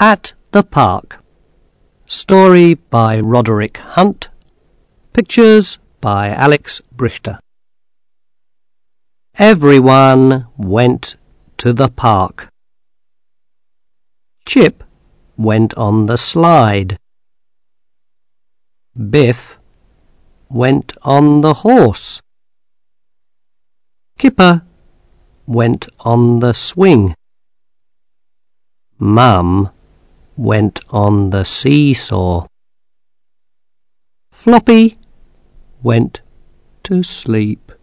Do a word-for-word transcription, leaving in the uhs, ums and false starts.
At the Park. Story by Roderick Hunt. Pictures by Alex Brichter. Everyone went to the park. Chip went on the slide. Biff went on the horse. Kipper went on the swing. Mum went on the seesaw. Floppy went to sleep.